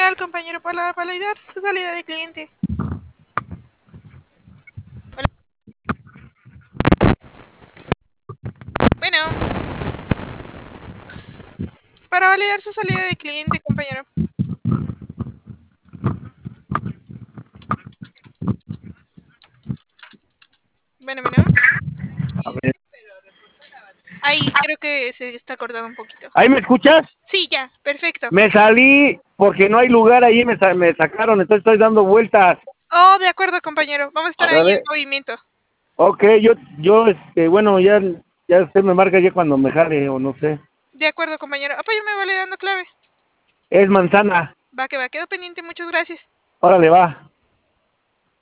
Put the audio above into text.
general, compañero, para validar su salida de cliente. Hola. Bueno, para validar su salida de cliente, compañero. Bueno. A ver. Ahí creo que se está cortando un poquito. ¿Ahí me escuchas? Sí, ya, perfecto. Me salí porque no hay lugar ahí, me sacaron, entonces estoy dando vueltas. Oh, de acuerdo, compañero. Vamos a estar ahí en ¿Sabe? movimiento. Ok, bueno, ya usted me marca ya cuando me jale o no sé. De acuerdo, compañero. Apóyame validando clave. Es manzana. Va que va, quedo pendiente. Muchas gracias. Órale, va.